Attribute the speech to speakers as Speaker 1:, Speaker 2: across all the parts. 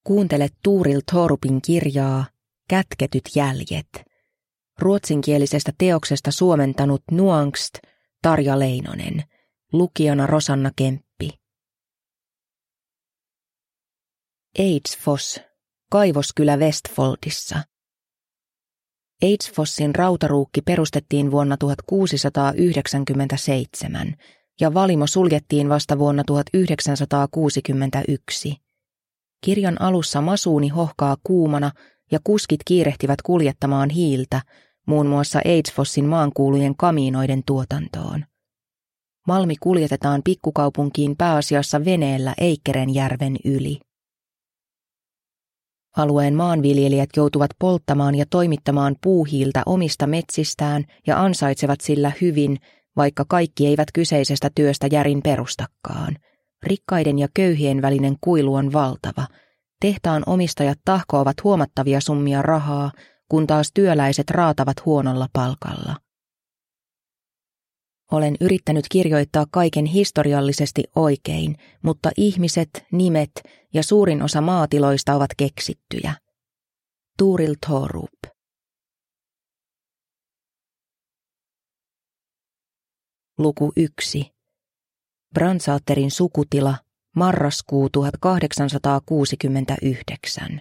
Speaker 1: Kuuntele Tuuril Thorupin kirjaa Kätketyt jäljet. Ruotsinkielisestä teoksesta suomentanut Nuangst Tarja Leinonen. Lukijana Rosanna Kemppi. Eidsfoss, kaivoskylä Westfoldissa. Eidsfossin rautaruukki perustettiin vuonna 1697 ja valimo suljettiin vasta vuonna 1961. Kirjan alussa masuuni hohkaa kuumana ja kuskit kiirehtivät kuljettamaan hiiltä, muun muassa Eidsfossin maankuulujen kamiinoiden tuotantoon. Malmi kuljetetaan pikkukaupunkiin pääasiassa veneellä Eikkerenjärven yli. Alueen maanviljelijät joutuvat polttamaan ja toimittamaan puuhiiltä omista metsistään ja ansaitsevat sillä hyvin, vaikka kaikki eivät kyseisestä työstä järin perustakaan. Rikkaiden ja köyhien välinen kuilu on valtava. Tehtaan omistajat tahkoavat huomattavia summia rahaa, kun taas työläiset raatavat huonolla palkalla. Olen yrittänyt kirjoittaa kaiken historiallisesti oikein, mutta ihmiset, nimet ja suurin osa maatiloista ovat keksittyjä. Tuuril Thorup. Luku 1. Brandsäterin sukutila, marraskuu 1869.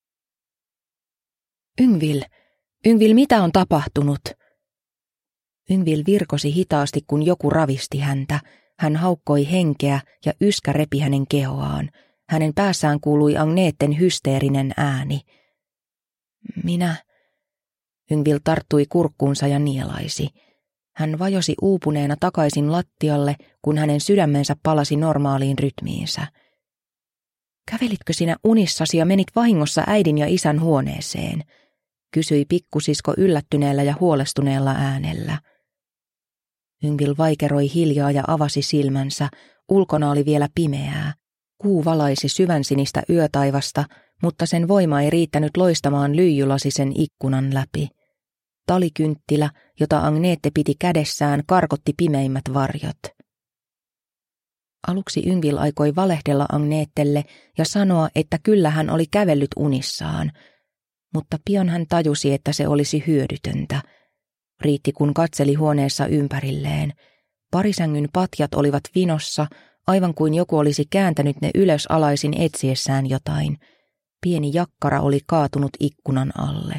Speaker 1: Yngvill, mitä on tapahtunut? Yngvill virkosi hitaasti, kun joku ravisti häntä. Hän haukkoi henkeä ja yskä repi hänen kehoaan. Hänen päässään kuului Agneetten hysteerinen ääni. Minä. Yngvill tarttui kurkkuunsa ja nielaisi. Hän vajosi uupuneena takaisin lattialle, kun hänen sydämensä palasi normaaliin rytmiinsä. Kävelitkö sinä unissasi ja menit vahingossa äidin ja isän huoneeseen? Kysyi pikkusisko yllättyneellä ja huolestuneella äänellä. Yngvill vaikeroi hiljaa ja avasi silmänsä. Ulkona oli vielä pimeää. Kuu valaisi syvänsinistä yötaivasta, mutta sen voima ei riittänyt loistamaan lyijylasisen ikkunan läpi. Talikynttilä, jota Agnete piti kädessään, karkotti pimeimmät varjot. Aluksi Yngvill aikoi valehdella Agnettelle ja sanoa, että kyllä hän oli kävellyt unissaan, mutta pian hän tajusi, että se olisi hyödytöntä. Riitti, kun katseli huoneessa ympärilleen. Parisängyn patjat olivat vinossa, aivan kuin joku olisi kääntänyt ne ylös alaisin etsiessään jotain. Pieni jakkara oli kaatunut ikkunan alle.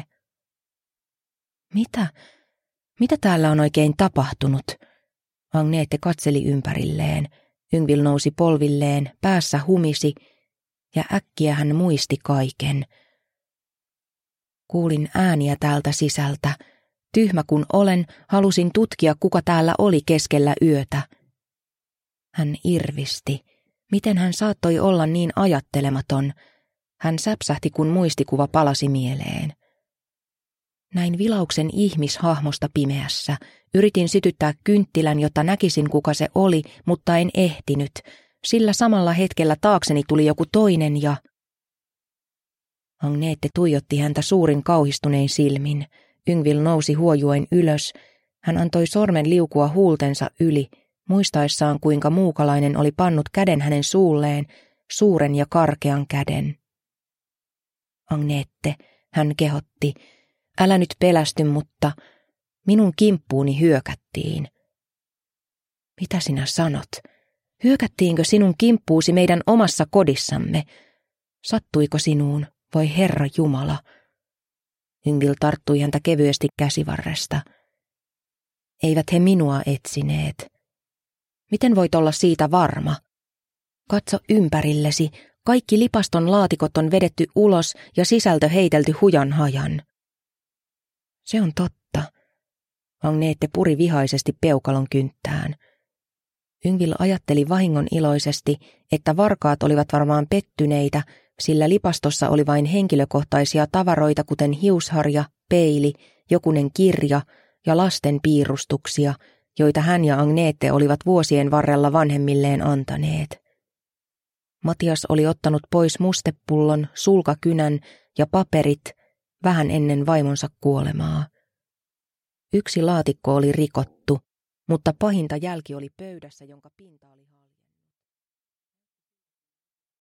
Speaker 1: Mitä täällä on oikein tapahtunut? Agnete katseli ympärilleen. Yngvill nousi polvilleen, päässä humisi, ja äkkiä hän muisti kaiken. Kuulin ääniä täältä sisältä. Tyhmä kun olen, halusin tutkia, kuka täällä oli keskellä yötä. Hän irvisti. Miten hän saattoi olla niin ajattelematon? Hän säpsähti, kun muistikuva palasi mieleen. Näin vilauksen ihmishahmosta pimeässä. Yritin sytyttää kynttilän, jotta näkisin, kuka se oli, mutta en ehtinyt. Sillä samalla hetkellä taakseni tuli joku toinen ja... Agnete tuijotti häntä suurin kauhistunein silmin. Yngvill nousi huojuen ylös. Hän antoi sormen liukua huultensa yli, muistaessaan kuinka muukalainen oli pannut käden hänen suulleen, suuren ja karkean käden. Agnete, hän kehotti, älä nyt pelästy, mutta minun kimppuuni hyökättiin. Mitä sinä sanot? Hyökättiinkö sinun kimppuusi meidän omassa kodissamme? Sattuiko sinuun, voi Herra Jumala? Yngvill tarttui häntä kevyesti käsivarresta. Eivät he minua etsineet. Miten voit olla siitä varma? Katso ympärillesi, kaikki lipaston laatikot on vedetty ulos ja sisältö heitelty hujan hajan. Se on totta. Agnete puri vihaisesti peukalon kynttään. Yngvill ajatteli vahingon iloisesti, että varkaat olivat varmaan pettyneitä, sillä lipastossa oli vain henkilökohtaisia tavaroita, kuten hiusharja, peili, jokunen kirja ja lasten piirustuksia, joita hän ja Agnete olivat vuosien varrella vanhemmilleen antaneet. Matias oli ottanut pois mustepullon, sulkakynän ja paperit vähän ennen vaimonsa kuolemaa. Yksi laatikko oli rikottu, mutta pahinta jälki oli pöydässä, jonka pinta oli